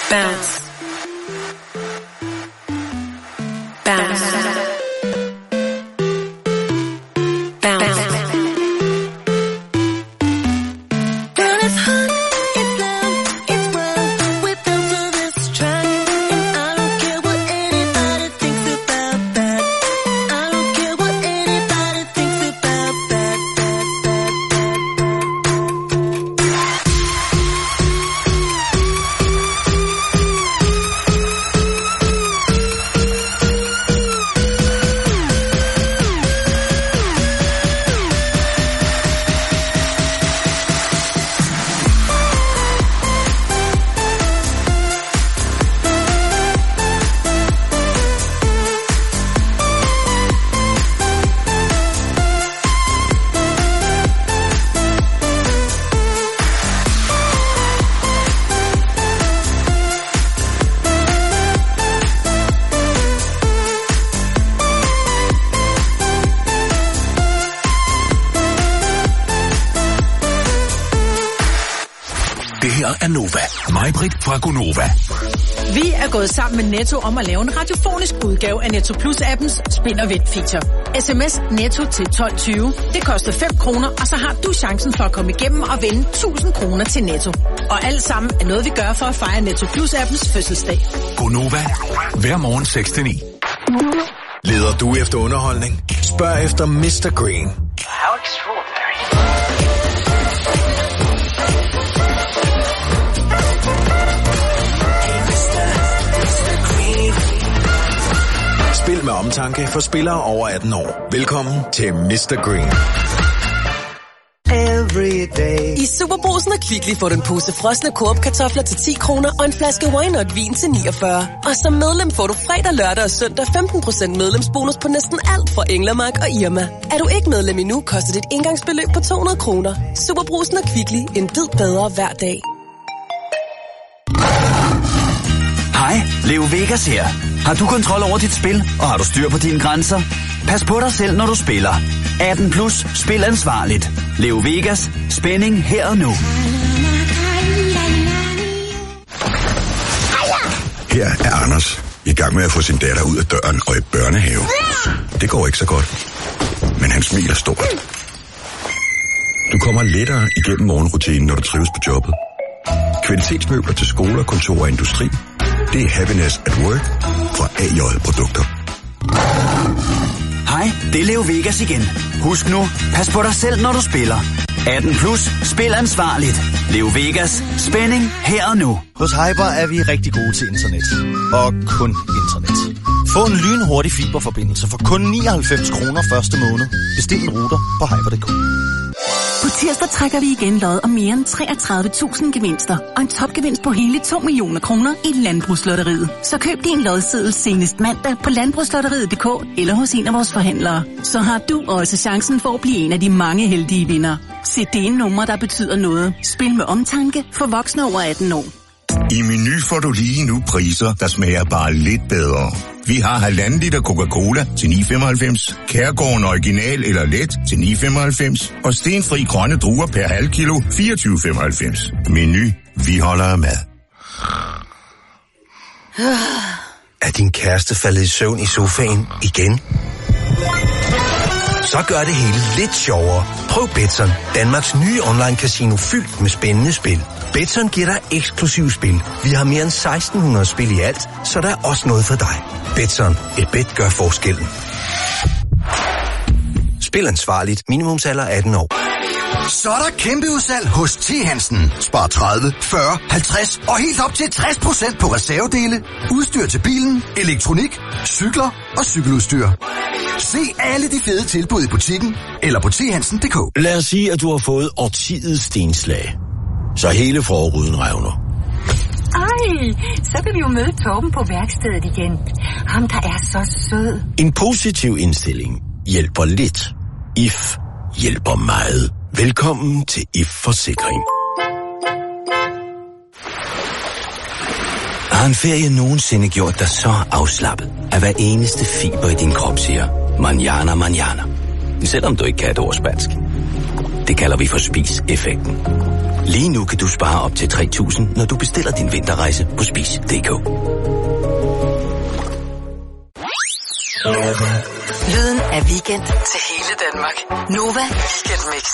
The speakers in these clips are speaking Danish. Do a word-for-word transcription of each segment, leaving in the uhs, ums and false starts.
Bounce. Bounce. Bounce. Girl, it's hot, it's loud, it's wild. We're built for this track, and I don't care what anybody thinks about that. I don't care what anybody thinks about that. Det her er Nova. Mig-Britt fra Gonova. Vi er gået sammen med Netto om at lave en radiofonisk udgave af Netto Plus-appens Spin og Vind feature. S M S Netto til tolv tyve. Det koster fem kroner, og så har du chancen for at komme igennem og vinde tusind kroner til Netto. Og alt sammen er noget, vi gør for at fejre Netto Plus-appens fødselsdag. Gonova. Hver morgen seks til ni. Leder du efter underholdning? Spørg efter mister Green. How extraordinary. Spil med omtanke for spillere over atten år. Velkommen til mister Green. I Superbrugsen og Kvickly får du en pose frosne Coop-kartofler til ti kroner og en flaske Wine vin til niogfyrre. Og som medlem får du fredag, lørdag og søndag femten procent medlemsbonus på næsten alt fra Englermark og Irma. Er du ikke medlem endnu, koster dit indgangsbeløb på to hundrede kroner. Superbrugsen og Kvickly. En bid bedre hver dag. Hej, Leo Vegas her. Har du kontrol over dit spil, og har du styr på dine grænser? Pas på dig selv, når du spiller. atten plus, spil ansvarligt. Leo Vegas, spænding her og nu. Her er Anders i gang med at få sin datter ud af døren og i børnehave. Det går ikke så godt, men han smiler stort. Du kommer lettere igennem morgenrutinen, når du trives på jobbet. Kvalitetsmøbler til skole, kontor og industri. Det er Happiness at Work fra A J Produkter. Hej, det er Leo Vegas igen. Husk nu, pas på dig selv, når du spiller. atten plus, spil ansvarligt. Leo Vegas, spænding her og nu. Hos Hyper er vi rigtig gode til internet. Og kun internet. Få en lynhurtig fiberforbindelse for kun nioghalvfems kroner første måned. Bestil en router på hyper punktum d k. På tirsdag trækker vi igen lod om mere end treogtredive tusind gevinster og en topgevinst på hele to millioner kroner i Landbrugslotteriet. Så køb din lodseddel senest mandag på landbrugslotteriet punktum d k eller hos en af vores forhandlere. Så har du også chancen for at blive en af de mange heldige vindere. Se det nummer, der betyder noget. Spil med omtanke for voksne over atten år. I Meny får du lige nu priser, der smager bare lidt bedre. Vi har halvanden liter Coca-Cola til ni femoghalvfems, Kærgården Original eller Let til ni femoghalvfems og stenfri grønne druer per halv kilo fireogtyve femoghalvfems. Meny, vi holder af mad. Er din kæreste faldet i søvn i sofaen igen? Så gør det hele lidt sjovere. Prøv Betson, Danmarks nye online casino fyldt med spændende spil. Betson giver dig eksklusiv spil. Vi har mere end seksten hundrede spil i alt, så der er også noget for dig. Betson, et bet gør forskellen. Spil ansvarligt. Minimumsalder atten år. Så er der kæmpe udsalg hos T. Hansen. Spar tredive, fyrre, halvtreds og helt op til tres procent på reservedele, udstyr til bilen, elektronik, cykler og cykeludstyr. Se alle de fede tilbud i butikken eller på t hansen punktum d k. Lad os sige, at du har fået årtidets stenslag. Så hele forruden revner. Ej, så kan vi jo møde Torben på værkstedet igen. Ham, der er så sød. En positiv indstilling hjælper lidt. I F hjælper meget. Velkommen til I F Forsikring. Har en ferie nogensinde gjort dig så afslappet, at hver eneste fiber i din krop siger, manjana, manjana. Selvom du ikke kan et ord spansk. Det kalder vi for spis-effekten. Lige nu kan du spare op til tre tusind, når du bestiller din vinterrejse på spis punktum d k. Lyden af weekend til hele Danmark. Nova Weekend Mix.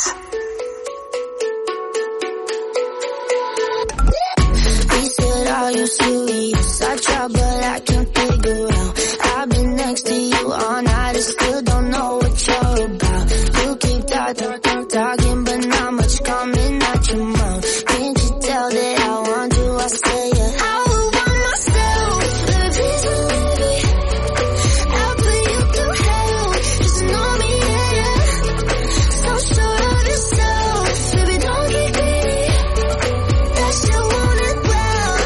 Are you serious? I try, but I can't figure out. I've been next to you all night, I still don't know what you're about. You keep talking, talking, talking, but not much coming out your mouth. Can't you tell that I want you? I say yeah. I would want myself, but please believe me. I'll put you through hell, just know me, yeah, yeah. So sure of yourself, baby, don't get greedy. That shit want it well.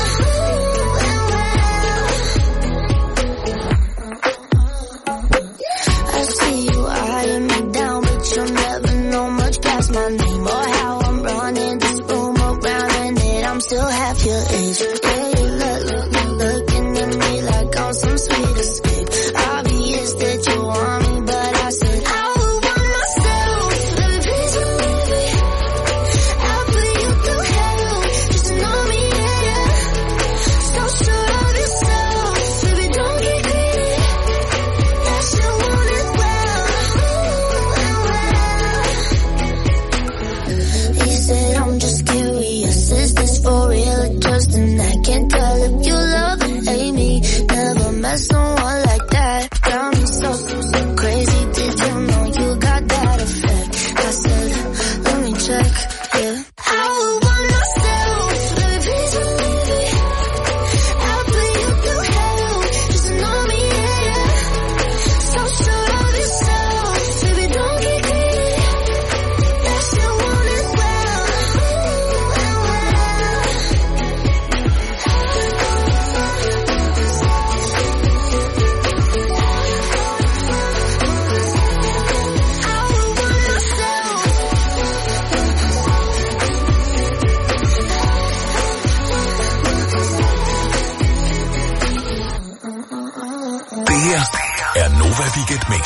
I see you eyeing me down, but you'll never know much past my name or how I'm running this room around, and that I'm still half your age. Yeah, you look, look, look, looking at me like I'm some sweet escape. Obvious that you want me, but I said I would want myself, baby, please believe me. I'll put you through hell, just know me, yeah, yeah. So sure of yourself, baby, don't get greedy. That shit want it well. He said I'm just curious, is this for real or just an act? Can't tell if you love or hate me. Never met someone like that. Got me so, so, so crazy. Did you know you got that effect? I said, let me check, yeah. I would want myself, baby, please believe me. I'll put you through hell, just know me, yeah, yeah. So sure of yourself, baby, don't get greedy. That shit want it well. I would want myself. Det her er Nova Weekend Mix.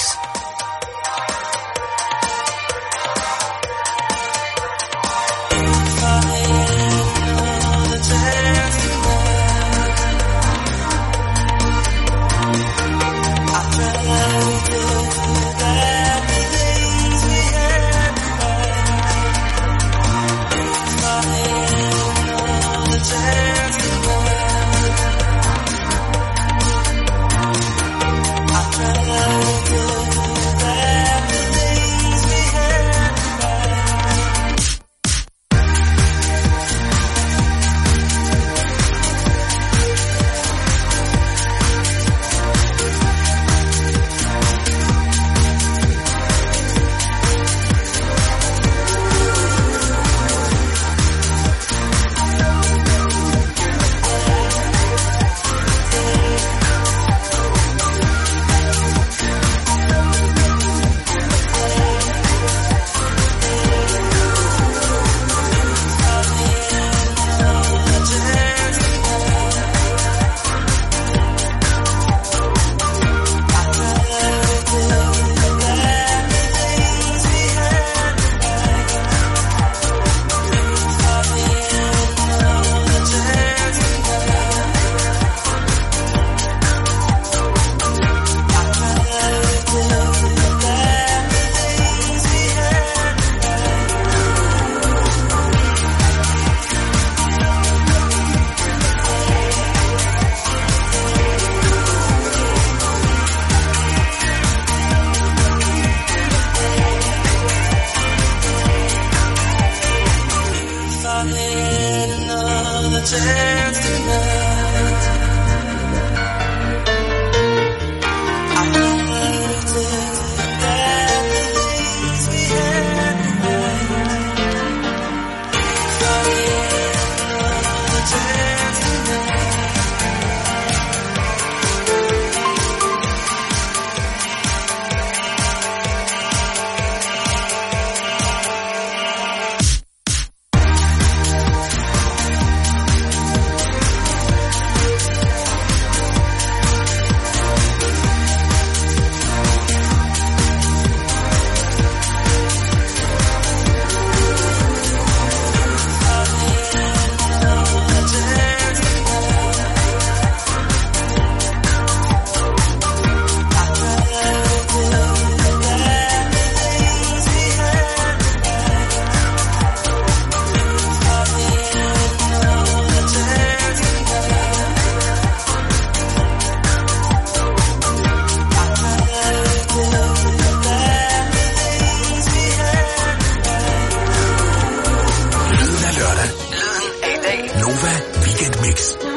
Nova Weekend Mix.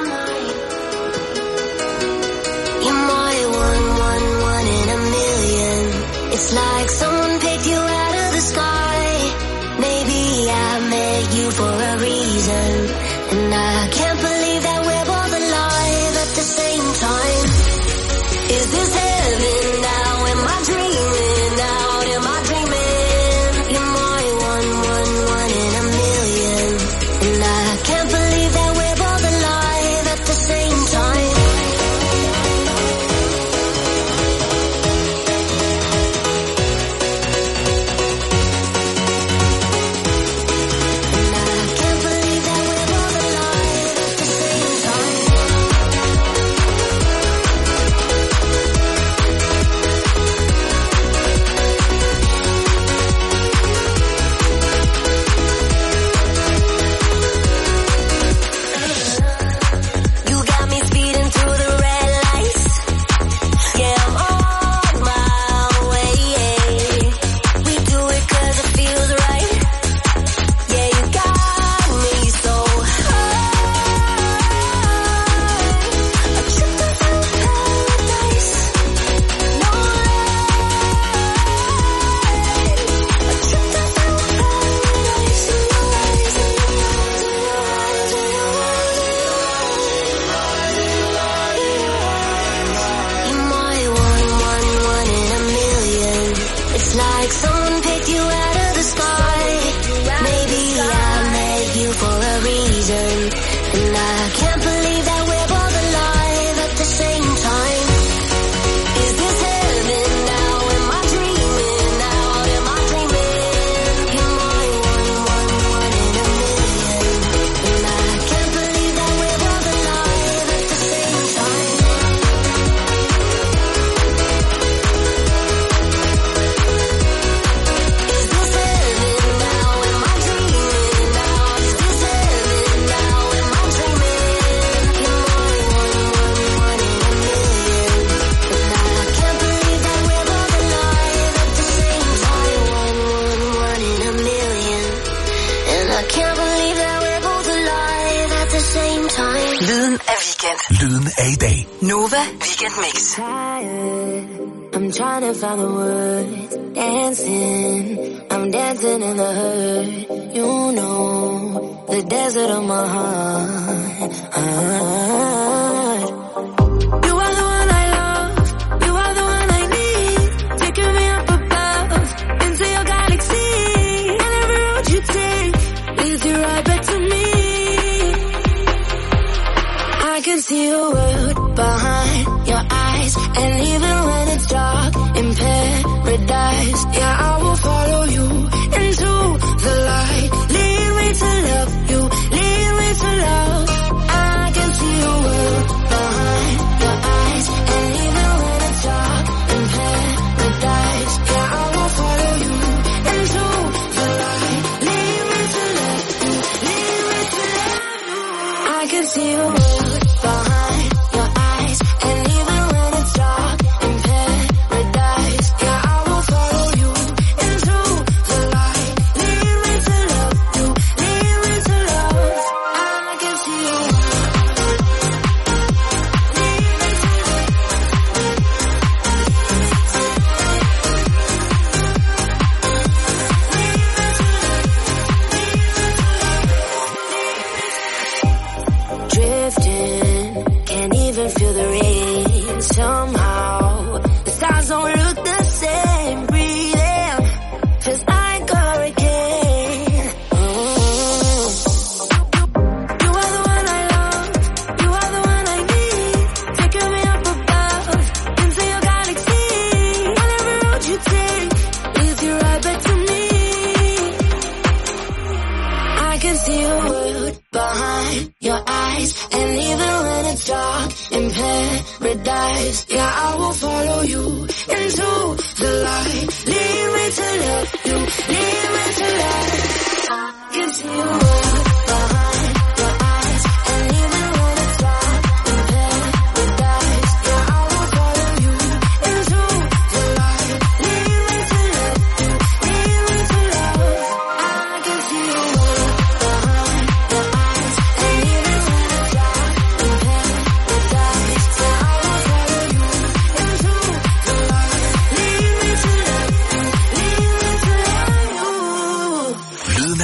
You're my one, one, one in a million. It's like someone picked you out of the sky. Maybe I met you for a reason, and I can't believe that we're both alive at the same time. Is this heaven now? Am I dreaming out? Am I dreaming? You're my one, one, one in a million, and I can't believe that we're both alive at the same time. Lyden af i dag. Nova Weekend Mix. I'm trying to find the words, dancing, I'm dancing in the hurt, you know, the desert of my heart, heart. You are the one I love, you are the one I need, taking me up above, into your galaxy, and every road you take, leads you right back to me. I can see your world behind your eyes, and even when it's dark in paradise, yeah, I will follow you into the light. Lead me to love you, lead me to love. I can see your world behind your eyes, and even when it's dark in paradise, yeah, I will follow you into the light. Lead me to love you, lead me to love you. I can see your world behind your eyes, and even when it's dark in paradise, yeah, I will follow you into the light. Lead me to love you, lead me to love. I can see you. Drifting, can't even feel the rain. Somehow the stars don't look the same. Breathing feels like a hurricane. Mm. You are the one I love, you are the one I need, taking me up above into your galaxy, and every road you take leads you right back to me. I can see your world behind your eyes, and even when it's dark in paradise, yeah, I will follow you into the light. Lead me to love you, lead me to love. I can see your world behind your eyes, and even when it's dark in paradise, yeah, I will follow you into the light. Lead me to love you, lead me to love. I can see your world behind your eyes, and even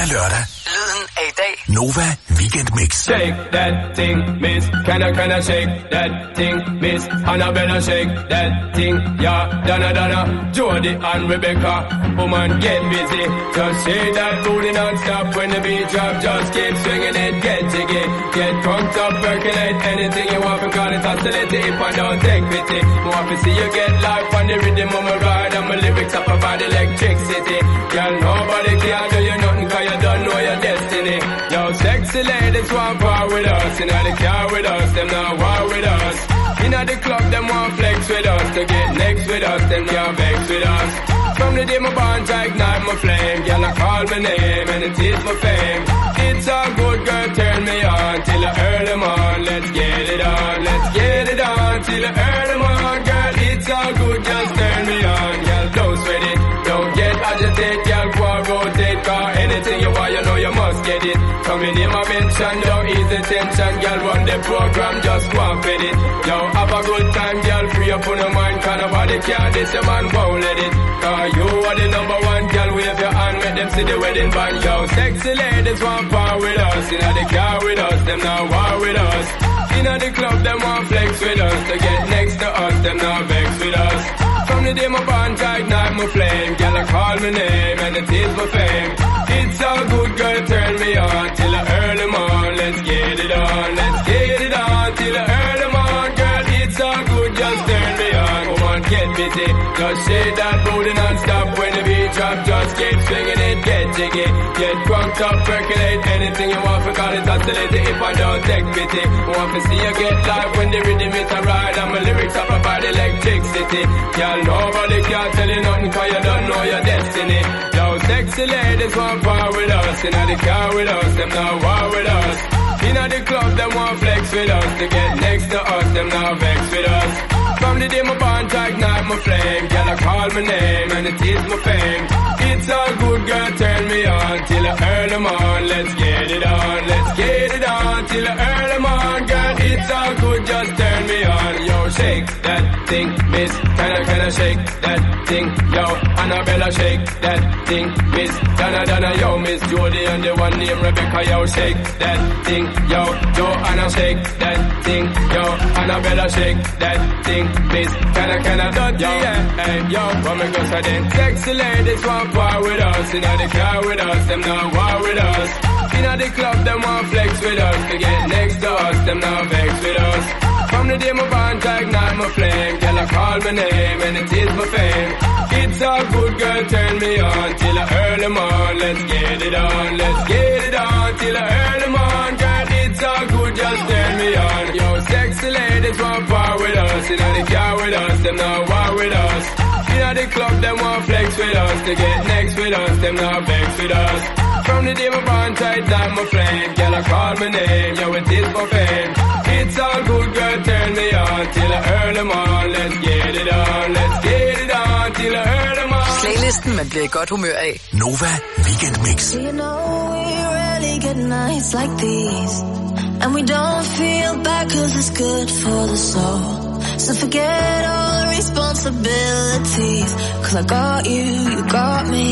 af lørdag. Lyden af i dag. Nova Weekend Mix. Shake that thing, miss. Can I, can I shake that thing, miss? Annabella, shake that thing, yeah. Donna, Donna, Jody and Rebecca. Woman, get busy. Just shake that booty non-stop when the beat drop. Just keep swinging it, get jiggy. Get drunk up, percolate anything you want. Because it's oscillate if I don't take pity. Want to see you get life on the rhythm of my ride. And my lyrics up about electricity. Girl, nobody can do you nothing cause you don't know your destiny. Yo, sexy ladies want part with us. You know they car with us, them not war with us. In the club, them want flex with us. To get next with us, them can't vex with us. From the day my bond, I ignite my flame. Girl, I call my name and it is my fame. It's all good, girl, turn me on till I earn them on. Let's get it on, let's get it on till I earn them on. Girl, it's all good, just turn me on. Girl, don't sweat it, don't get agitated. Girl, go and rotate, cause anything you want, you know you must get it. Come in here, my mention, don't ease the tension. Girl, run the program, just go and fit it. Yo, have a good time, girl, free up on your mind. Cause nobody can this, your man won't let it. Cause you are the number one, girl, wave your hand, make them see the wedding band. Yo, sexy ladies want power with us. You know they car with us, them not war with us. You know the club, them want flex with us. To get next to us, them not vex with us. From the day my bond, I ignite my flame. Girl, I call my name and it is my fame. It's all good, girl, turn me on till I earn them on. Let's get it on, let's get it on till I earn them on. Girl, it's all good, just turn me on. Come on, get busy, just shake that booty non-stop. When the beat drop, just keep swinging it, get jiggy. Get drunk up, percolate anything you want. For call it oscillate if I don't take pity. Want to see you get live when the rhythm is a ride. And my lyrics up about electricity. Girl, nobody can tell you nothing cause you don't know your destiny. Yo, sexy ladies want power with us. You know the car with us, them not war with us. You know the club, them want flex with us. To get next to us, them not vex with us. From the day my bond, I ignite my flame. Girl, I call my name and it is my fame. It's all good, girl, turn me on till I earn them on. Let's get it on, let's get it on till I earn them on. Girl, it's all good, just turn me on. Yo, shake that thing, miss. Can I, can I shake that thing? Yo, Annabella, shake that thing, miss. Donna, Donna, yo, miss Jody and the one named Rebecca. Yo, shake that thing, yo, Joanna, shake that thing, yo, Annabella, shake that thing, miss. Can I, can I, dirty, yeah, hey, yo, come and go, so then. Sexy ladies want war with us. You know they car with us, them not war with us. You know the club, them want flex with us. To get next to us, them not vex with us. From the day my bond, I ignite my flame. Girl, I call my name and it is my fame. It's all good, girl, turn me on till I earn them on. Let's get it on, let's get it on till I earn them on. Girl, it's all good, just turn me on. Yo, sexy ladies want power with us. You know they car with us, them not war with us. You know the club, them want flex with us. To get next with us, them not vex with us. From the day my bond, I ignite my flame. Girl, I call my name, yo, it is my fame. It's all good, girl, turn me on till I earn them on. Let's get it on, let's get it on till I earn them on. Playlisten, man bliver i godt humør af. Nova Weekend Mix. You know we rarely get nights like these, and we don't feel bad cause it's good for the soul. So forget all the responsibilities, cause I got you, you got me.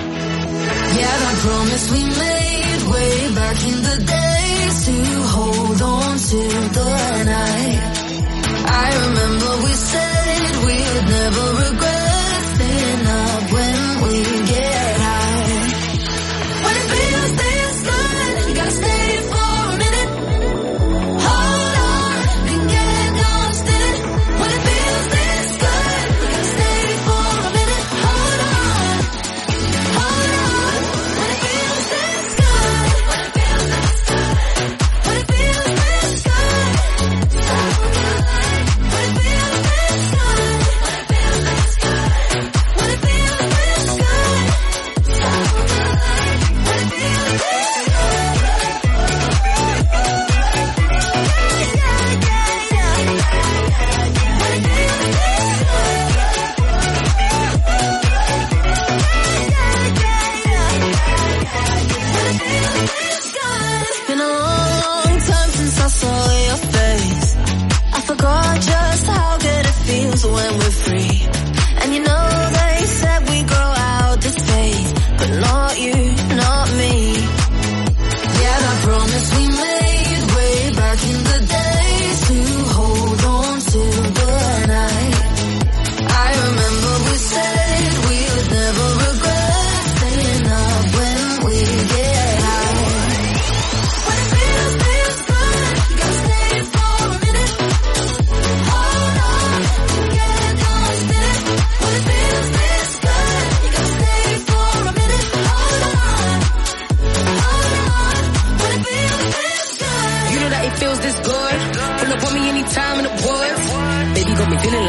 Yeah, that promise we made way back in the days to hold on to the night. I remember we said we would never regret staying up when we get high. When it feels this good, you gotta stay for a minute. Hold on and get lost in it. When it feels this good, you gotta stay for a minute. Hold on, hold on. When it feels this good, when it feels this good, when it feels this good. When it feels this good, when it feels this good.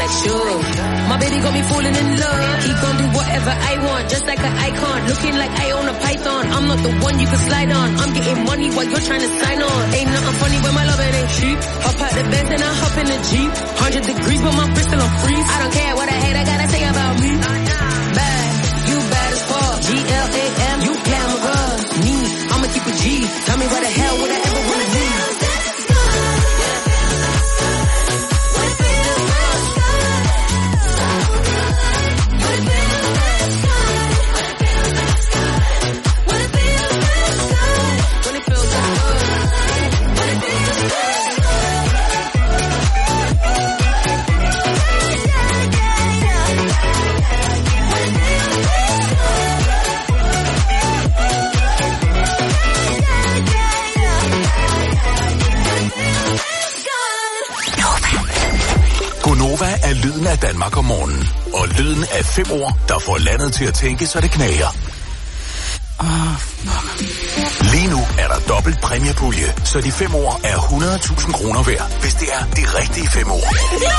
like sure. My baby got me falling in love. He gon' do whatever I want, just like an icon. Looking like I own a python. I'm not the one you can slide on. I'm getting money while you're trying to sign on. Ain't nothing funny when my loving ain't cheap. Hop out the Benz and I hop in the Jeep. Hundred degrees, but my wrist still on freeze. I don't care what I hate, I gotta say about me. Bad, you bad as fuck. G L A M, you glamorous. Me, I'ma keep a G. Tell me where the hell would I ever wanna be? Gonova er lyden af Danmark om morgenen. Og lyden af fem ord, der får landet til at tænke, så det knager. Oh, Lige nu er der dobbelt præmiepulje, så de fem ord er hundrede tusind kroner værd, hvis det er de rigtige fem ord.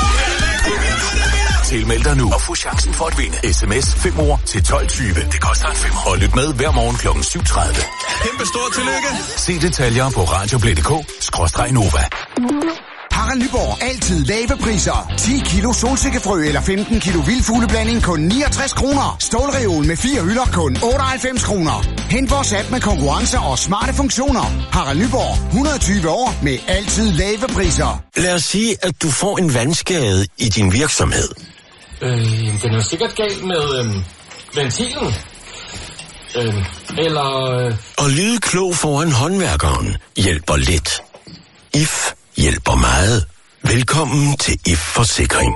Tilmeld dig nu og få chancen for at vinde. S M S fem ord til tolv tyve. Det koster en femmer. Og lyt med hver morgen klokken syv tredive. Kæmpe stort tillykke. Se detaljer på radioplay punktum d k skråstreg Nova. Harald Nyborg. Altid lave priser. ti kilo solsikkefrø eller femten kilo vildfugleblanding kun niogtres kroner. Stålreol med fire hylder kun otteoghalvfems kroner. Hent vores app med konkurrencer og smarte funktioner. Harald Nyborg. hundrede og tyve år med altid lave priser. Lad os sige, at du får en vandskade i din virksomhed. Øh, den er sikkert galt med øh, ventilen. Øh, eller... Øh... Og lyde klog foran håndværkeren hjælper lidt. I F hjælper meget. Velkommen til I F Forsikring.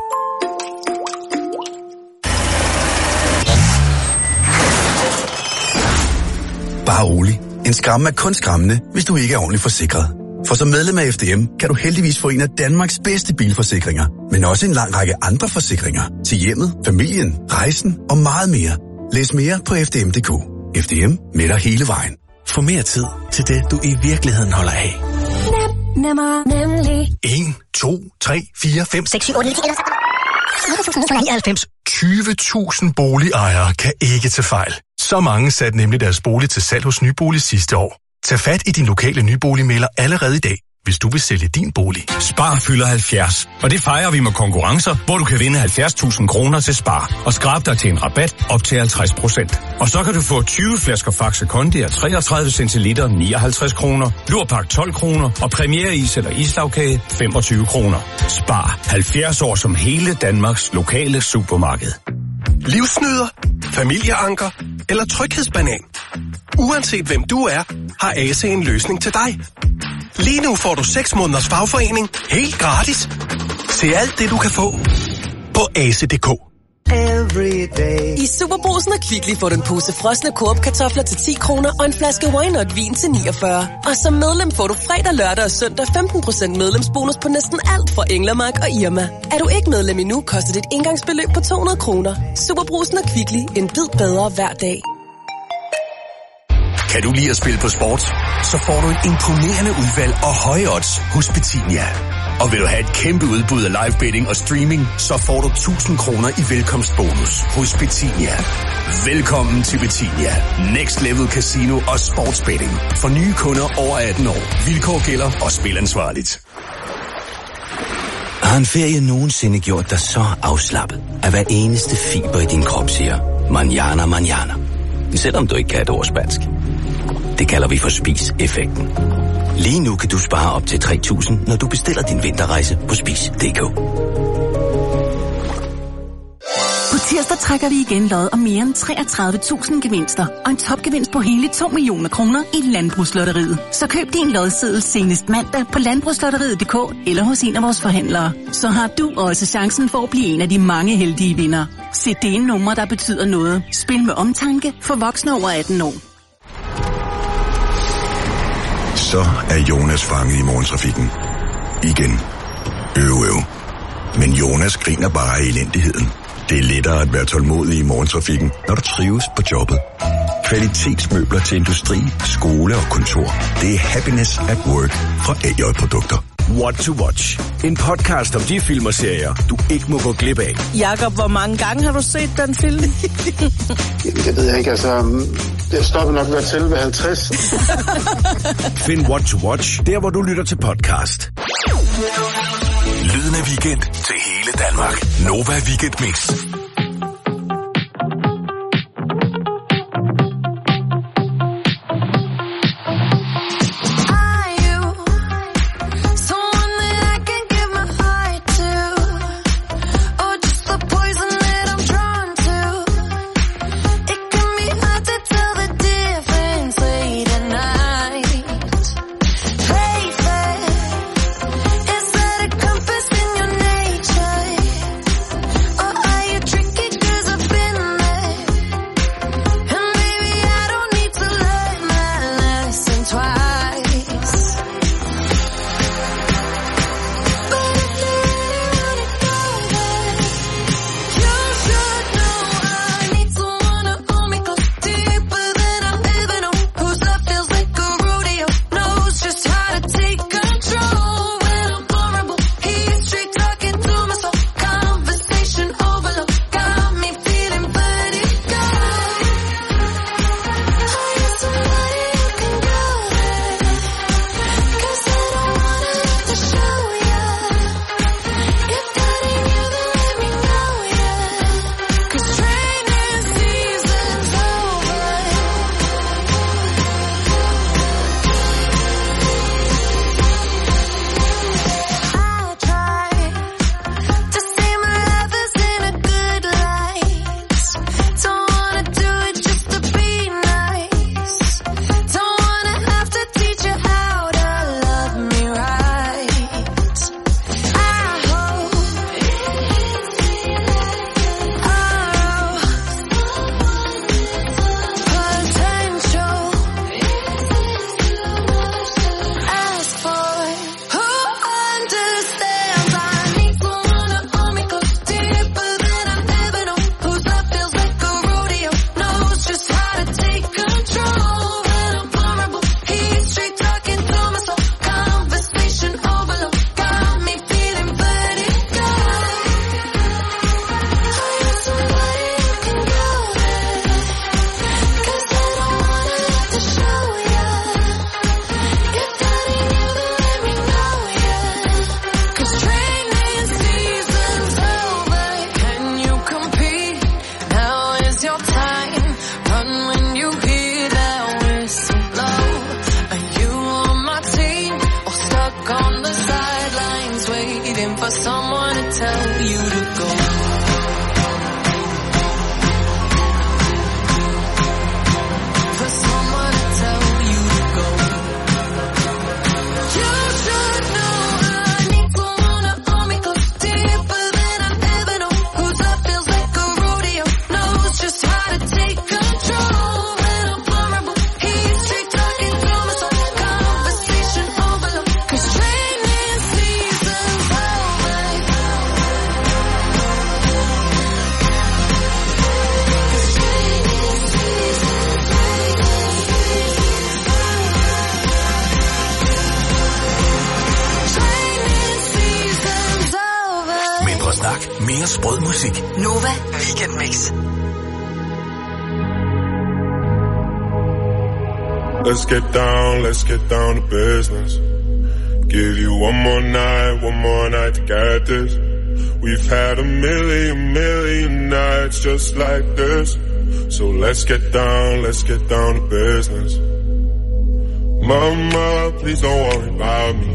Bare rolig. En skræmme er kun skræmmende, hvis du ikke er ordentligt forsikret. For som medlem af F D M kan du heldigvis få en af Danmarks bedste bilforsikringer, men også en lang række andre forsikringer til hjemmet, familien, rejsen og meget mere. Læs mere på f d m punktum d k. F D M med dig hele vejen. Få mere tid til det, du i virkeligheden holder af. Nem, nemmer, nemlig. en, to, tre, fire, fem, seks, syv, otte, ni, tyve tusind boligejere kan ikke tage fejl. Så mange satte nemlig deres bolig til salg hos Nybolig sidste år. Tag fat i din lokale nyboligmægler allerede i dag, hvis du vil sælge din bolig. Spar fylder halvfjerds, og det fejrer vi med konkurrencer, hvor du kan vinde halvfjerds tusind kroner til Spar og skrabe dig til en rabat op til halvtreds procent. Og så kan du få tyve flasker Faxe Kondi af treogtredive centiliter nioghalvtreds kroner, Lurpak tolv kroner og premiereis eller islagkage femogtyve kroner. Spar halvfjerds år som hele Danmarks lokale supermarked. Livsnyder, familieanker eller tryghedsbanan. Uanset hvem du er, har A C en løsning til dig. Lige nu får du seks måneders fagforening helt gratis. Se alt det, du kan få på A C punktum d k. I Superbrugsen og Kvickly får du en pose frosne Coop-kartofler til ti kroner og en flaske Wine Not vin til niogfyrre. Og som medlem får du fredag, lørdag og søndag femten procent medlemsbonus på næsten alt fra Englermark og Irma. Er du ikke medlem endnu, koster det et indgangsbeløb på to hundrede kroner. Superbrugsen og Kvickly. En bid bedre hver dag. Kan du lide at spille på sport? Så får du et imponerende udvalg og høje odds hos Betinia. Og vil du have et kæmpe udbud af live betting og streaming, så får du tusind kroner i velkomstbonus hos Betinia. Velkommen til Betinia. Next Level Casino og sportsbetting. For nye kunder over atten år. Vilkår gælder og spil ansvarligt. Har en ferie nogensinde gjort dig så afslappet, at hver eneste fiber i din krop siger, manjana, manjana. Selvom du ikke kan et ord spansk. Det kalder vi for spis-effekten. Lige nu kan du spare op til tre tusind, når du bestiller din vinterrejse på spis punktum d k. På tirsdag trækker vi igen lod om mere end treogtredive tusind gevinster og en topgevinst på hele to millioner kroner i Landbrugslotteriet. Så køb din lodseddel senest mandag på landbrugslotteriet punktum d k eller hos en af vores forhandlere. Så har du også chancen for at blive en af de mange heldige vindere. Se det er numre, der betyder noget. Spil med omtanke for voksne over atten år. Så er Jonas fanget i morgentrafikken. Igen. Øv, øv. Men Jonas griner bare af elendigheden. Det er lettere at være tålmodig i morgentrafikken, når du trives på jobbet. Kvalitetsmøbler til industri, skole og kontor. Det er happiness at work fra A J Produkter. What to Watch. En podcast om de film og serier, du ikke må gå glip af. Jakob, hvor mange gange har du set den film? Det ved jeg ikke, altså... Jeg stopper nok ved at tælle ved halvtreds. Find What to Watch, der hvor du lytter til podcast. Lyden af weekend til hele Danmark. Nova Weekend Mix. Mere sprød musik. Nova Weekend Mix. Let's get down, let's get down to business. Give you one more night, one more night to get this. We've had a million, million nights just like this. So let's get down, let's get down to business. Mama, please don't worry about me.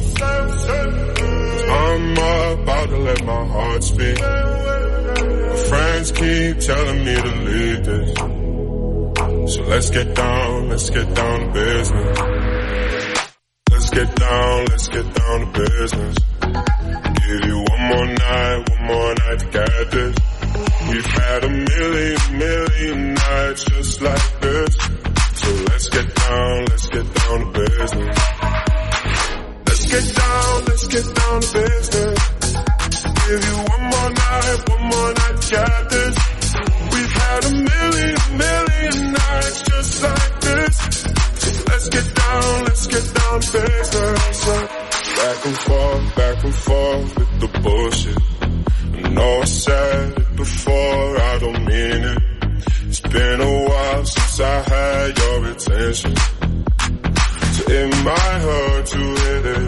I'm about to let my heart speak. My friends keep telling me to leave this. So let's get down, let's get down to business. Let's get down, let's get down to business. Give you one more night, one more night to get this. We've had a million, million nights just like this. So let's get down, let's get down to business. Let's get down, let's get down to business. Give you one more night, one more night to get this. We've had a million, million nights just like this. So let's get down, let's get down to business. back and forth, back and forth with the bullshit. I know I said it before, I don't mean it. It's been a while since I had your attention, so it might hurt to hit it.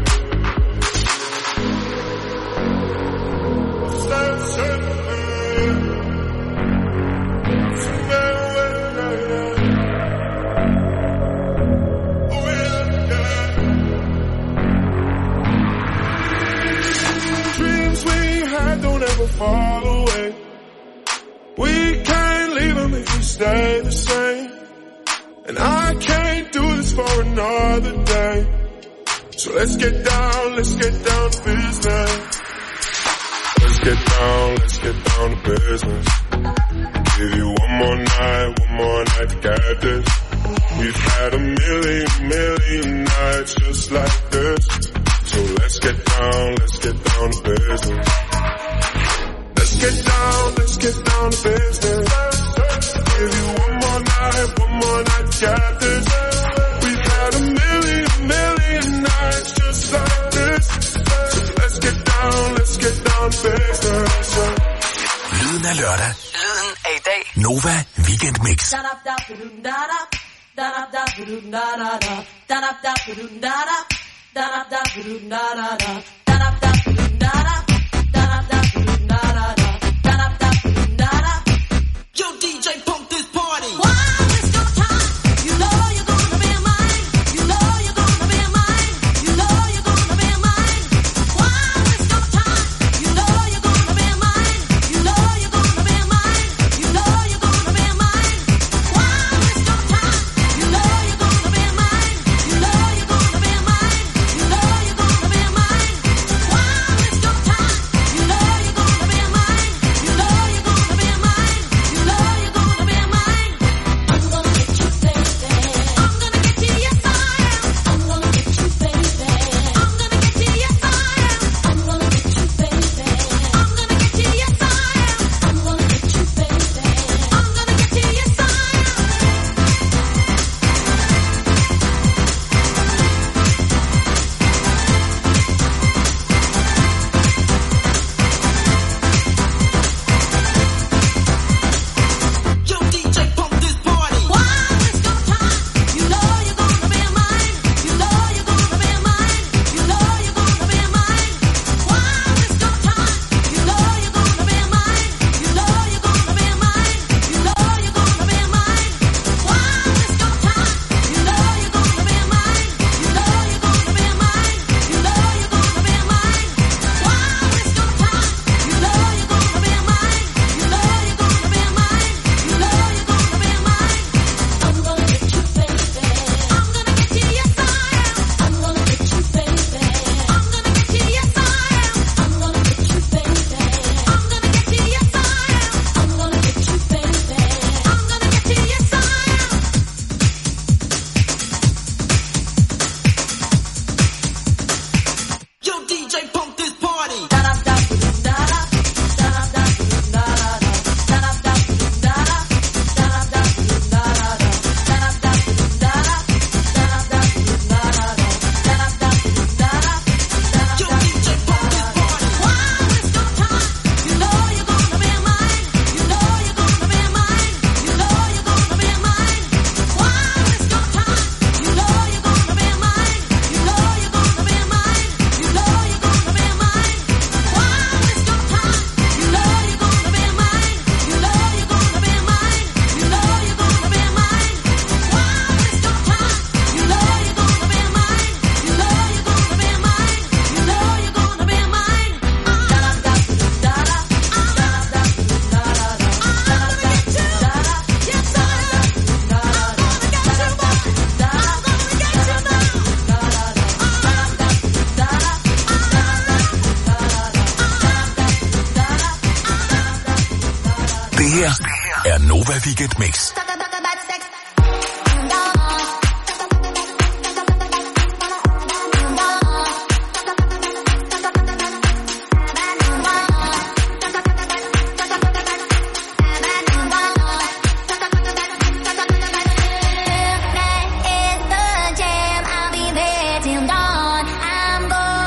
Dreams we had don't ever fall away. We can't leave them if we stay the same. And I can't do this for another day. So let's get down, let's get down to business. Let's get down, let's get down to business. Give you one more night, one more night to get this. We've had a million, million nights just like this. So let's get down, let's get down to business. Let's get down, let's get down to business. Give you one more night, one more night to get this. We've had a million, million nights just like this. So let's get down, let's get down to business. Lyden af lørdag. Lyden af i dag. Nova Weekend Mix. Yo, D J, pump this party. Wow, it's go time. You know you're gonna be mine. You know you're gonna be mine. You know you're gonna be mine. Wow, it's go time. You know you're gonna be mine. You know you're gonna be mine. You know you're gonna be mine. Wow, it's go time. You know you're gonna be mine. You know you're gonna be mine. You know you're gonna be mine. Wow, it's go time. You know you're gonna be mine. You know you're gonna be mine. You know you're gonna be mine. I'm gonna get you, baby. I'm gonna get you, yes I am. I'm gonna get you, baby. I'm gonna get you, yes I am. I'm gonna get you, baby. I'm gonna get you, yes I am. I'm gonna get you, baby. I'm gonna get you, yes I am. Yo, D J, pump this party. Wow, it's go time. You know you're gonna be mine. You know you're gonna be mine. You know you're gonna be mine. Wow, it's go time. You know you're gonna be mine. You know you're gonna be mine. You know you're gonna be mine. Wow, it's go time. You know you're gonna be mine. You know you're gonna be mine. You know you're gonna be mine. Wow, it's go time. You know you're gonna be mine. You know you're gonna be mine. You know you're gonna be mine. I'm gonna get you, baby. I'm gonna get you, yes I am. I'm gonna get you, baby. I'm gonna get you, yes I am. I'm gonna get you, baby. I'm gonna get you, yes I am. I'm gonna get you, baby. I'm gonna get you, yes I am. Yo, D J, pump this party. Det her er Nova Weekend Mix. I'll be there till dawn. I'm going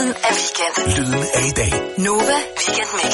af weekend. Lyden af i dag. Nova Weekend Mix.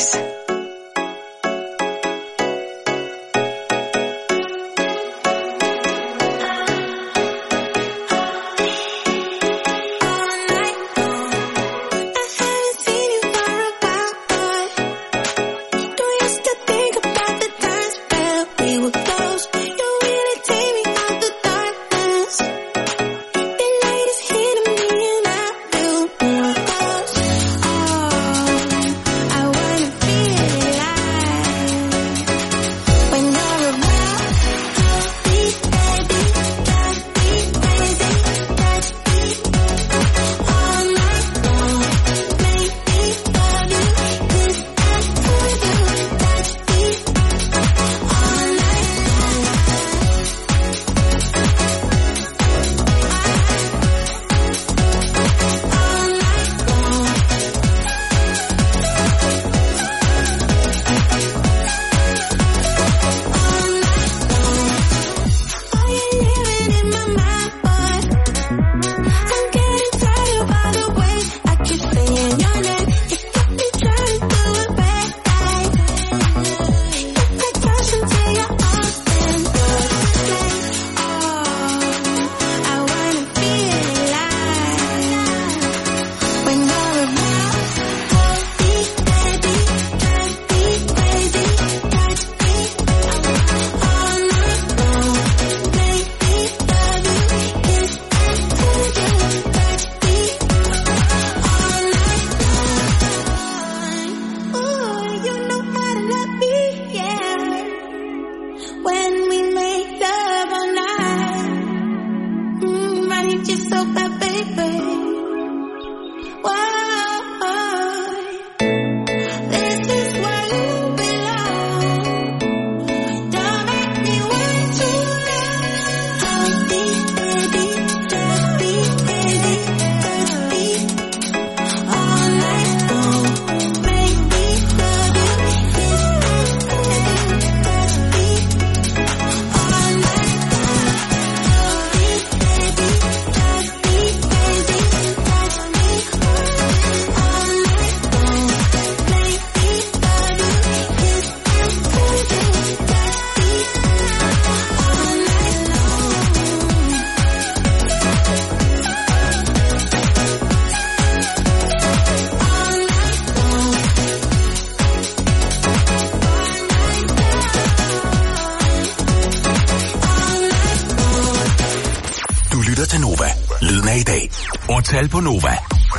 Tal på Nova.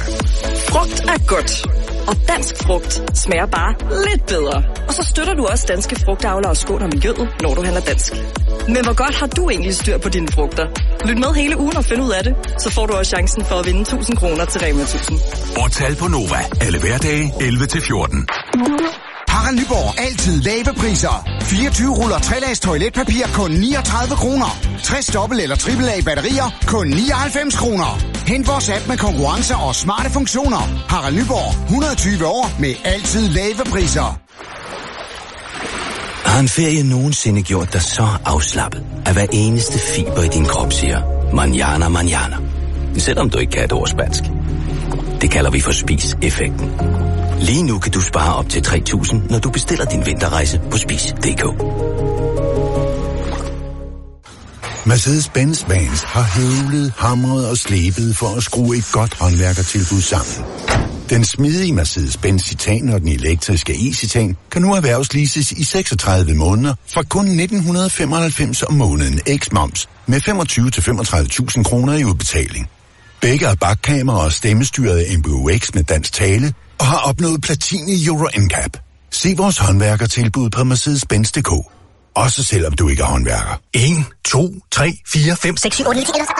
Frugt er godt, og dansk frugt smager bare lidt bedre. Og så støtter du også danske frugtavlere og skåner miljøet, når du handler dansk. Men hvor godt har du egentlig styr på dine frugter? Lyt med hele ugen og find ud af det, så får du også chancen for at vinde tusind kroner til Rema tusind. Og tal på Nova. Alle hverdage elleve til fjorten. Harald Nyborg. Altid lave priser. fireogtyve ruller tre-lags toiletpapir kun niogtredive kroner. tres dobbelt eller triple A batterier kun nioghalvfems kroner. Hent vores app med konkurrencer og smarte funktioner. Harald Nyborg. et hundrede og tyve år med altid lave priser. Har en ferie nogensinde gjort dig så afslappet, at hver eneste fiber i din krop siger, manjana, manjana. Selvom du ikke kan et ord spansk. Det kalder vi for spis-effekten. Lige nu kan du spare op til tre tusind, når du bestiller din vinterrejse på spis punktum d k. Mercedes-Benz Vans har høvlet, hamret og slebet for at skrue et godt håndværkertilbud sammen. Den smidige Mercedes-Benz Citan og den elektriske e-Citan kan nu erhvervsleases i seksogtredive måneder fra kun nitten femoghalvfems om måneden eks-moms med femogtyve til femogtredive tusind kroner i udbetaling. Begge har bakkamera og stemmestyret M B U X med dansk tale og har opnået platin i Euro N C A P. Se vores håndværkertilbud på Mercedes-Benz punktum d k. Også selvom du ikke er håndværker. en, to, tre, fire, fem, seks, syv, otte,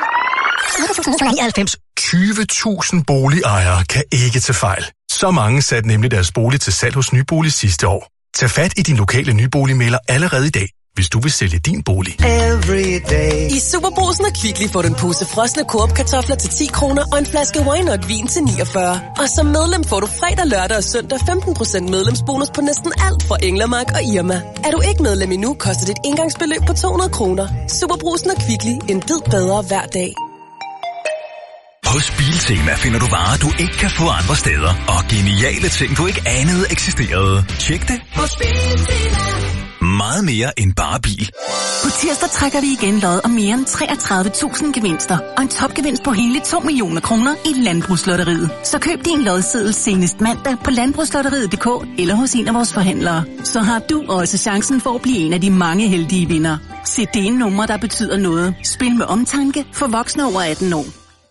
ni, tyve tusind boligejere kan ikke tage fejl. Så mange satte nemlig deres bolig til salg hos Nybolig sidste år. Tag fat i din lokale nyboligmægler allerede i dag, hvis du vil sælge din bolig. I Superbrugsen og Kvickly får du en pose frosne Coop-kartofler til ti kroner og en flaske Why Not vin til niogfyrre. Og som medlem får du fredag, lørdag og søndag femten procent medlemsbonus på næsten alt fra Englermark og Irma. Er du ikke medlem endnu, koster det et engangsbeløb på to hundrede kroner. Superbrugsen og Kvickly. En bid bedre hver dag. Hos Biltema finder du varer, du ikke kan få andre steder. Og geniale ting, du ikke anede eksisterede. Tjek det. Hos Biltema. Meget mere end bare bil. På tirsdag trækker vi igen lod om mere end treogtredive tusind gevinster. Og en topgevinst på hele to millioner kroner i Landbrugslotteriet. Så køb din lodseddel senest mandag på landbrugslotteriet punktum d k eller hos en af vores forhandlere. Så har du også chancen for at blive en af de mange heldige vindere. Se det nummer, der betyder noget. Spil med omtanke for voksne over atten år.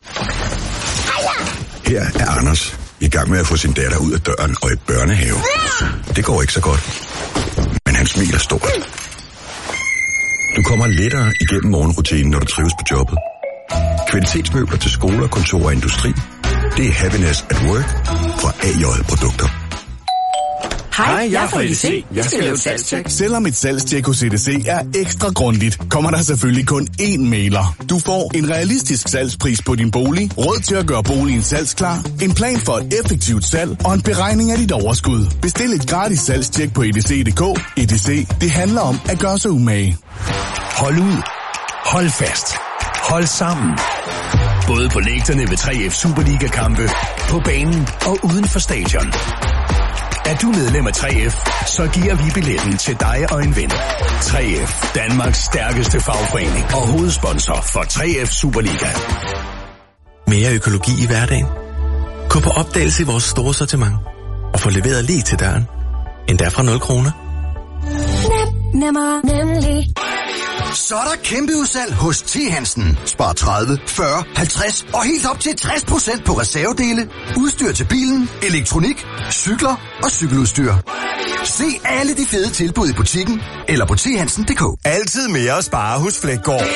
Her er Anders i gang med at få sin datter ud af døren og i børnehave. Det går ikke så godt. Men han smiler stort. Du kommer lettere igennem morgenrutinen, når du trives på jobbet. Kvalitetsmøbler til skoler, kontor og industri. Det er Happiness at Work fra A J Produkter. Hej, jeg er fra E D C. Jeg skal lave et salgstjek. Selvom et salgstjek hos E D C er ekstra grundigt, kommer der selvfølgelig kun én mailer. Du får en realistisk salgspris på din bolig, råd til at gøre boligen salgsklar, en plan for et effektivt salg og en beregning af dit overskud. Bestil et gratis salgstjek på E D C punktum d k. E D C, det handler om at gøre sig umage. Hold ud. Hold fast. Hold sammen. Både på lægterne ved tre F Superliga-kampe, på banen og uden for stadion. Er du medlem af tre F, så giver vi billetten til dig og en ven. tre F, Danmarks stærkeste fagforening og hovedsponsor for tre F Superliga. Mere økologi i hverdagen? Gå på opdagelse i vores store sortiment og få leveret lige til døren. Endda fra nul kroner. Nem, nemmer, nemlig. Så er der kæmpe udsalg hos T. Hansen. Spar tredive, fyrre, halvtreds og helt op til tres procent på reservedele, udstyr til bilen, elektronik, cykler og cykeludstyr. Se alle de fede tilbud i butikken eller på t hansen punktum d k. Altid mere at spare hos Fleggaard.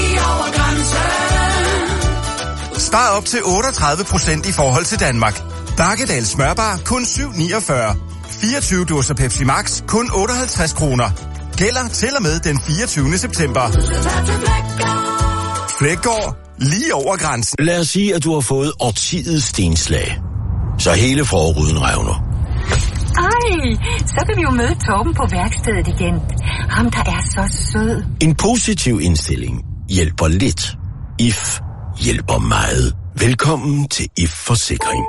Spar op til otteogtredive procent i forhold til Danmark. Bakkedal smørbar kun syv niogfyrre. fireogtyve dåser Pepsi Max kun otteoghalvtreds kroner. Gælder til og med den fireogtyvende september. Fleggaard, lige over grænsen. Lad os sige, at du har fået årtidets stenslag. Så hele forruden revner. Ej, så kan vi jo møde Torben på værkstedet igen. Ham, der er så sød. En positiv indstilling hjælper lidt. I F hjælper meget. Velkommen til I F Forsikring.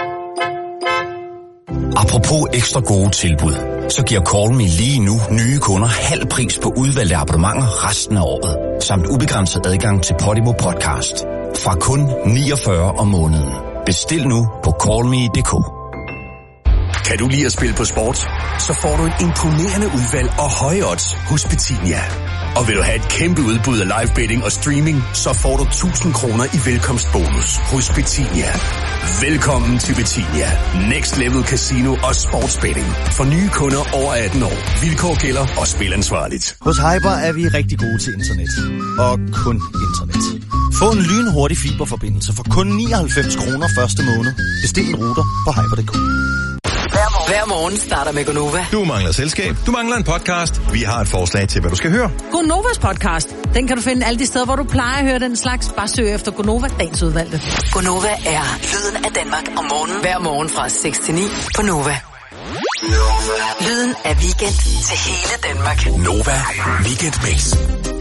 Apropos ekstra gode tilbud, så giver Call Me lige nu nye kunder halv pris på udvalgte abonnementer resten af året, samt ubegrænset adgang til Podimo Podcast. Fra kun niogfyrre om måneden. Bestil nu på call me punktum d k. Kan du lide at spille på sport? Så får du et imponerende udvalg og høje odds hos Betinia. Og vil du have et kæmpe udbud af live betting og streaming, så får du tusind kroner i velkomstbonus hos Betinia. Velkommen til Betinia. Next Level Casino og Sportsbetting. For nye kunder over atten år. Vilkår gælder og spil ansvarligt. Hos Hyper er vi rigtig gode til internet. Og kun internet. Få en lynhurtig fiberforbindelse for kun nioghalvfems kroner første måned. Bestil en router på hyper punktum d k. Hver morgen starter med Gonova. Du mangler selskab. Du mangler en podcast. Vi har et forslag til, hvad du skal høre. Gonovas podcast. Den kan du finde alle de steder, hvor du plejer at høre den slags. Bare søg efter Gonova, dagens udvalgte. Gonova er lyden af Danmark om morgenen. Hver morgen fra seks til ni på Nova. Lyden af weekend til hele Danmark. Nova Weekend Mix.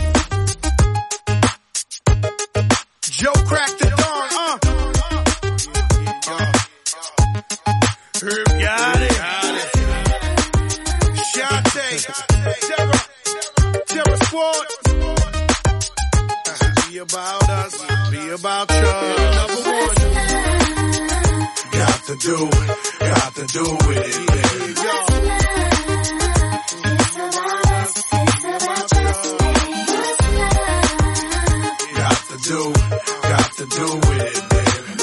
Joe crack the dawn, uh. Herb got it. Shantae, Terror, Terror Squad. Be about us, be about you. Number one. Got to do, got to do with it, baby. Got to do, got to do with it, baby.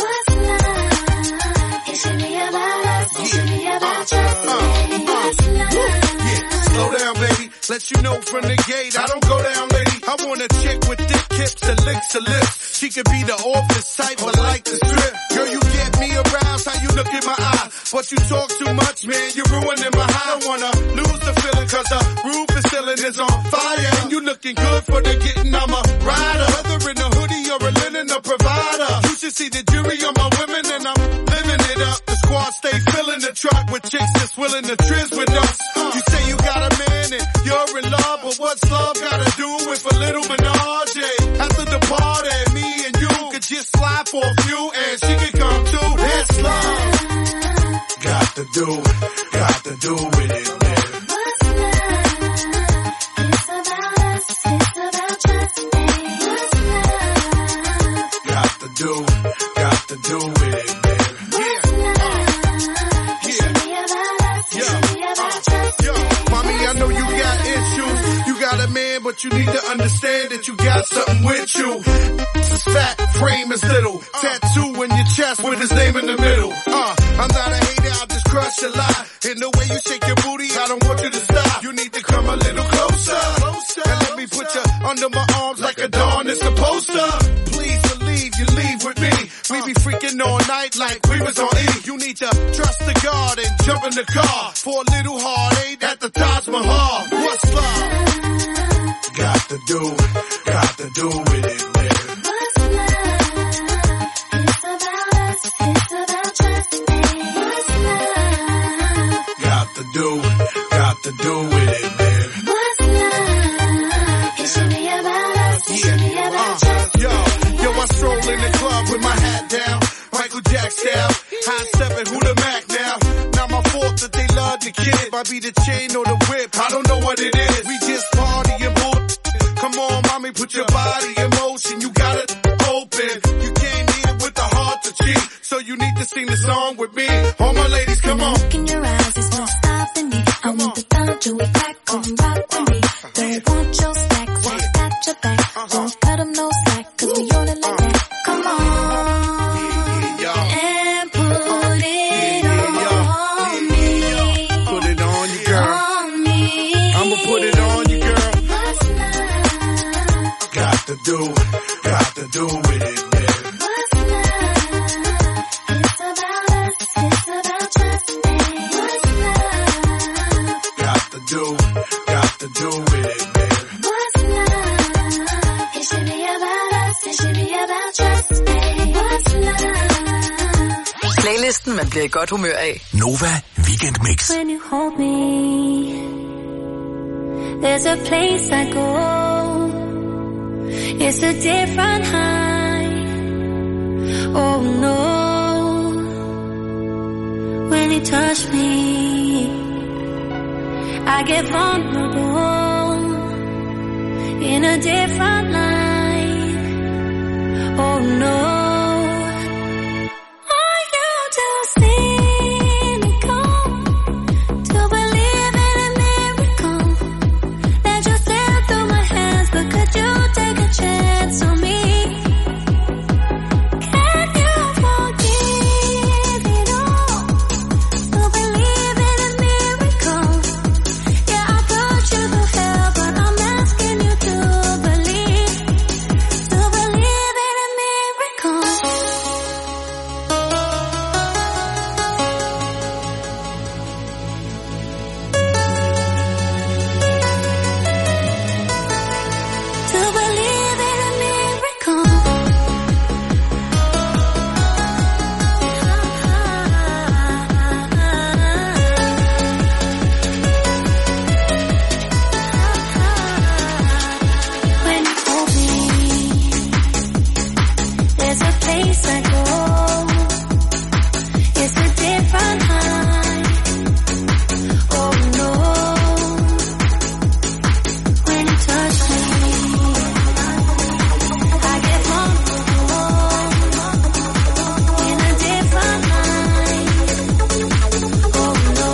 Slow down, baby. Let you know from the gate, I don't go down, lady. I want a chick with thick hips that licks her lips. She could be the office type, but like the strip. Girl, you get me aroused, how you look in my eye. But you talk too much, man, you're ruining my high. I don't wanna lose the feeling, cause the roof is ceiling is on fire. And you looking good for the getting, I'm a rider. Whether in a hoodie or a linen, a provider. You should see the jury on my women, and I'm living it up. The squad stay filling the truck with chicks that's willing to trizz with us. You say you got a man and you're in love, but what's love gotta do with a little menage? After the party, me and you could just slide for a you and she can come too. That's love. Got to do, got to do with it, man. Got to do, got to do with it, man. I know you got issues, you got a man, but you need to understand that you got something with you. It's fat, frame is little, tattoo in your chest with his name in the middle. Uh, I'm not a hater, I'll just crush a lie. In the way you shake your booty, I don't want you to stop. You need to come a little closer, and let me put you under my arms like a dawn is supposed to. Please believe you leave with me. We be freaking all night like we was on E. You need to trust the God and jump in the car for a little heartache at the Taj Mahal. What's love? Got to do, got to do with it, man. Got to do, got to do with it, man. Yo, yo, I stroll in the club with my hat down, Michael Jackson style, high seven, who the Mac now? Now my fault that they love the kid, might be the chain or the whip, I don't know what it is. We just partying, boy. Come on, mommy, put your body in motion, you got it open. You came here with the heart to cheat, so you need to sing the song with me. All my ladies, come on. Look in your eyes, there's no stopping me. I want the time to attack, come rock with me. Don't want your stacks, I got your back. Don't cut them no slack, cause we on it like that. Come on, and put it on me. Put it on you, girl. On me. I'ma put it on you, girl. Got to do, got to do with it, man. Got to do, got to do with it, man. It should be about us, it should be about trust me. What's love? Playlisten, man bliver i godt humør af. Nova Weekend Mix. When you hold me, there's a place I go. It's a different high. Oh no. When you touch me, I get vulnerable in a different light. Oh no. Are you too cynical to believe in a miracle that just slipped through my hands? But could you take a chance on me? Can you forgive it all to believe in a miracle? Yeah, I put you through hell, but I'm asking you to believe, to believe in a miracle. To believe in a miracle. When you hold me, there's a place I go. It's a different high. Oh no. When you touch me, I get vulnerable in a different light. Oh no.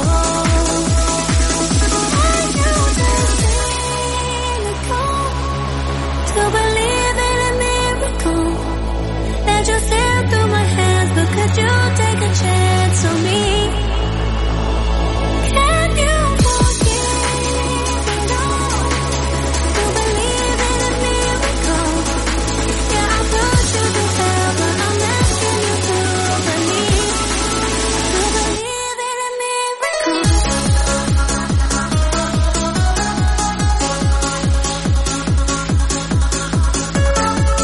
Are you too cynical to believe in a miracle that just slipped through my hands? But could you take a chance on me? Can you forgive it all to believe in a miracle? Yeah, I put you through hell, but I'm asking you to believe, to believe in a miracle.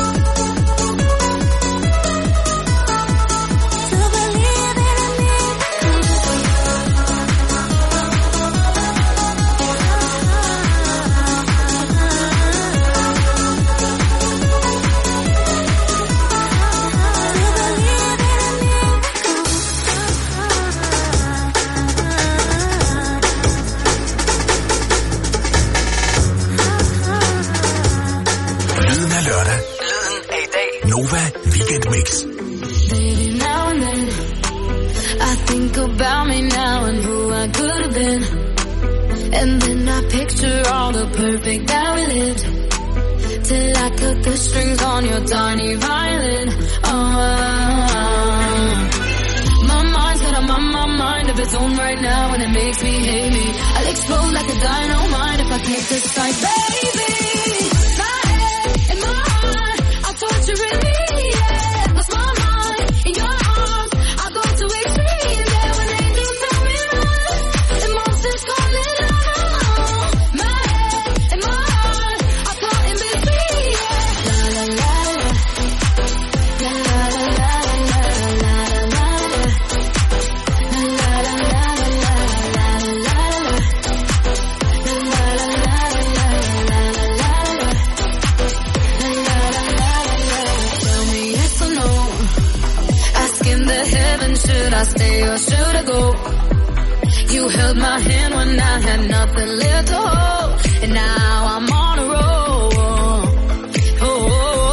To believe in a miracle. about me now and who I could have been. And then I picture all the perfect that we lived, till I cut the strings on your tiny violin. Oh, my mind's got a my, my mind of its own right now, and it makes me hate me. I'll explode like a dynamite if I can't decide, baby. My head and my heart, I'll torture it, yeah. Lost my mind in your arms, I'll go to extreme, yeah. When angels tell me run, and monsters call me love. My head and my heart, I'll caught in between, yeah. La la la la, la la la la la la la la, la la la la la la la la, la la la la la la la. Tell me yes or no. Asking the heavens, should I stay or should I go? You held my hand when I had nothing left to hold, and now I'm on a roll. Oh,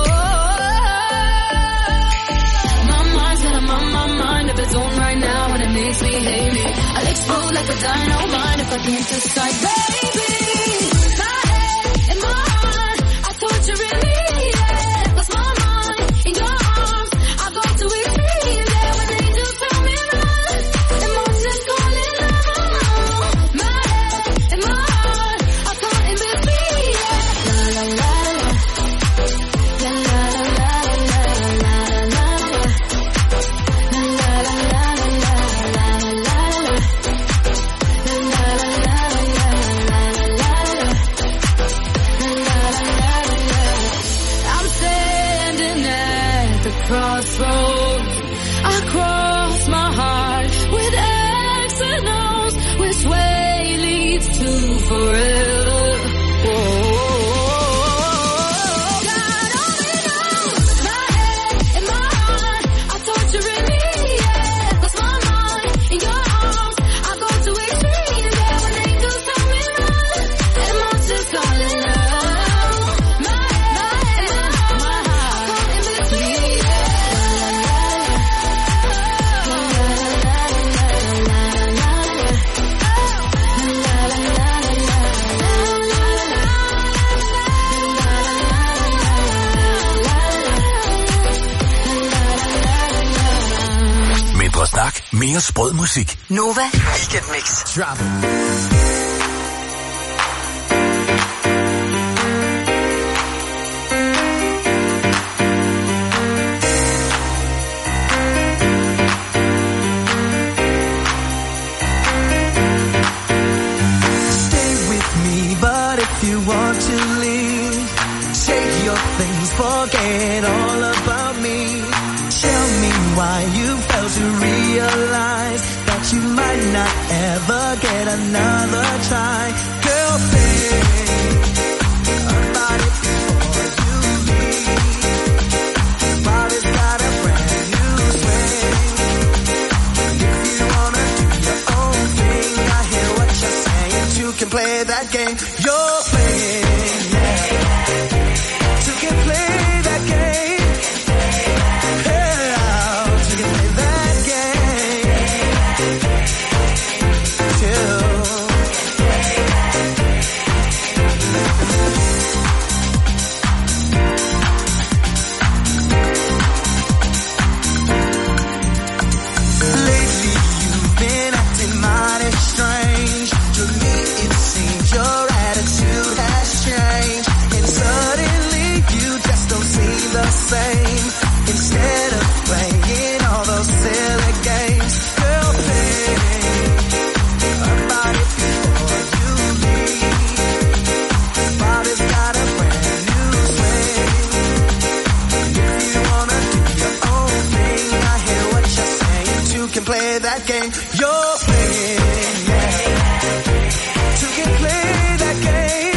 my mind's got a my, my mind of its own right now, and it makes me hate me. I'll explode like a dynamite if I can't decide, baby. My head and my heart, I'll torture it, yeah. Lost my mind in your arms, I'll go to extreme, yeah. When angels tell me run, and monsters call it love. My head and my heart, I'll caught in between, yeah. La la la la, la la la la la la la, la la la la la la la la, la la la la la la. I'm standing at the crossroads. I cross my heart with X and O's. Which way leads to forever? Whoa. God only knows. My head and my heart, I'll torture it, yeah. Lost my mind in your arms, I'll go to extreme, yeah. When angels tell me run, and monsters call it love. My head and my heart, I'll caught in between, yeah. La la la la la la la la, la la la la la la la. Mindre snak, mere sprød musik. Nova Weekend Mix. Drop it. Stay with me, but if you want to leave, take your things, forget all about me. Tell me why you failed to realize that you might not ever get another try. Girl, think about it before you leave. Body's got a brand new swing. If you wanna do your own thing, I hear what you're saying. You can play that game you're playing, yeah. You can play that game. Yeah, you can play that game too. Lately you've been acting mighty strange. To me it seems your attitude has changed, and suddenly you just don't seem the same. Instead of playing all those silly games, girl, think about it before you leave. Body's got a brand new swing. If you wanna do your own thing, I hear what you're saying. You can play that game you're playing, yeah. You can play that game.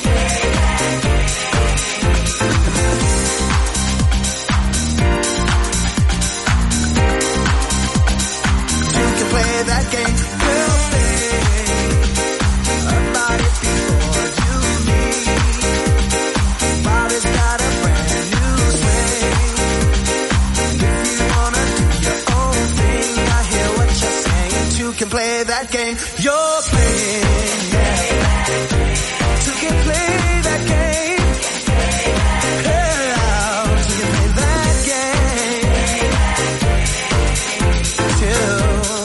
You can play that game, girl, think about it before you leave. Body's got a brand new swing. If you wanna do your own thing, I hear what you're saying. You can play that game you're playing. Yeah. Two can play that game. Yeah, two can play that game. Two.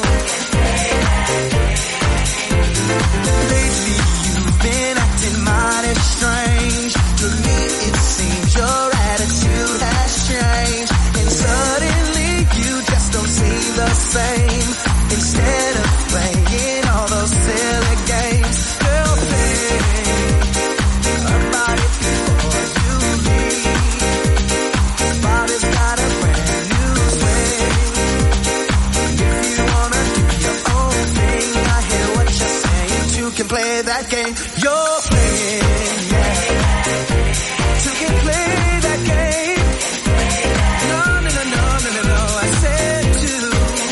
Lately you've been acting mighty strange. To me it seems your attitude has changed, and suddenly you just don't seem the same. Instead of playing all those silly games, girl, think about it before you leave. Body's got a brand new swing. If you wanna do your own thing, I hear what you're saying. Two can play that game you're playing. Yeah. Two can play that game. No, no, no, no, no, no, no. I said two.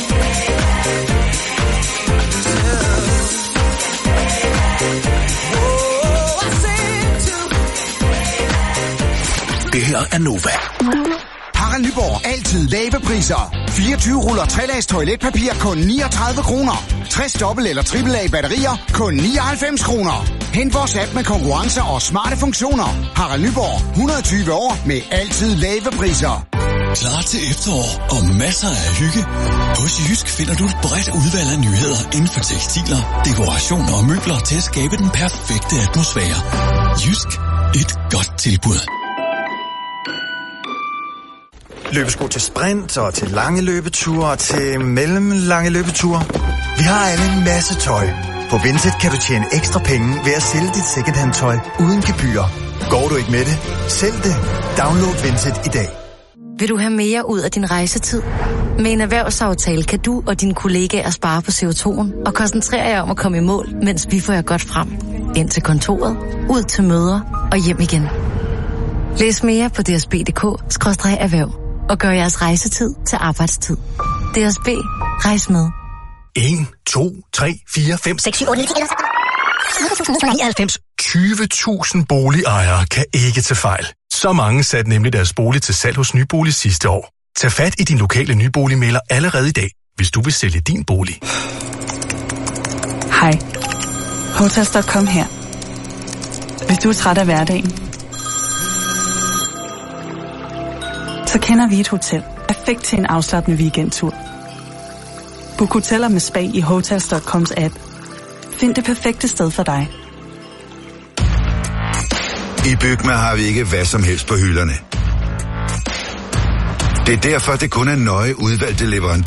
Det her er Nova. Harald Nyborg. Altid lave priser. fireogtyve ruller tre-lags toiletpapir kun niogtredive kroner. tres dobbelt eller triple A batterier kun nioghalvfems kroner. Hent vores app med konkurrencer og smarte funktioner. Harald Nyborg. hundrede og tyve år med altid lave priser. Klar til efterår og masser af hygge. Hos Jysk finder du et bredt udvalg af nyheder inden for tekstiler, dekorationer og møbler til at skabe den perfekte atmosfære. Jysk. Et godt tilbud. Løbesko til sprint og til lange løbeture og til mellemlange løbeture. Vi har alle en masse tøj. På Vinted kan du tjene ekstra penge ved at sælge dit secondhand tøj uden gebyr. Går du ikke med det? Sælg det. Download Vinted i dag. Vil du have mere ud af din rejsetid? Med en erhvervsaftale kan du og dine kollegaer spare på C O to'en og koncentrere jer om at komme i mål, mens vi får jer godt frem. Ind til kontoret, ud til møder og hjem igen. Læs mere på dsb punktum d k skråstreg erhverv og gør jeres rejsetid til arbejdstid. D S B. Rejs med. en, to, tre, fire, fem, seks, syv, otte, ni, tyve tusind boligejere kan ikke tage fejl. Så mange satte nemlig deres bolig til salg hos Nybolig sidste år. Tag fat i din lokale nyboligmægler allerede i dag, hvis du vil sælge din bolig. Hej. Hotels punktum com her. Hvis du er træt af hverdagen, så kender vi et hotel perfekt til en afslappende weekendtur. Book hoteller med spa i Hotels punktum coms app. Find det perfekte sted for dig. I Bygma har vi ikke hvad som helst på hylderne. Det er derfor, det kun er nøje udvalgte leverandører.